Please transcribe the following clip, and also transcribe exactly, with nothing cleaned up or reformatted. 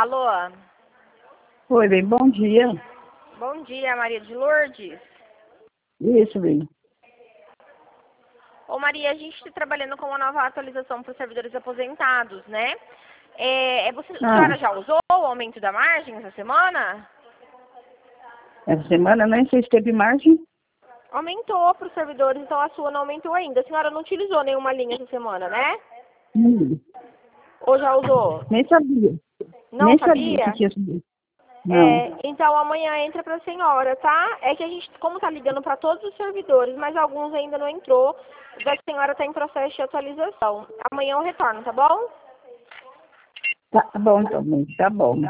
Alô? Oi, bem, bom dia. Bom dia, Maria de Lourdes. Isso, bem. Ô Maria, a gente está trabalhando com uma nova atualização para os servidores aposentados, né? É, é você, a Ah, senhora já usou o aumento da margem essa semana? essa semana nem sei se teve margem. Aumentou para os servidores, então a sua não aumentou ainda. A senhora não utilizou nenhuma linha essa semana, né? Hum, Ou já usou? nem sabia. Não Nem sabia que sabia? tinha subido. Não. É, então amanhã entra para a senhora, tá? É que a gente, como tá ligando para todos os servidores, mas alguns ainda não entrou, a senhora está em processo de atualização. Amanhã eu retorno, tá bom? Tá bom, então, bem, tá bom.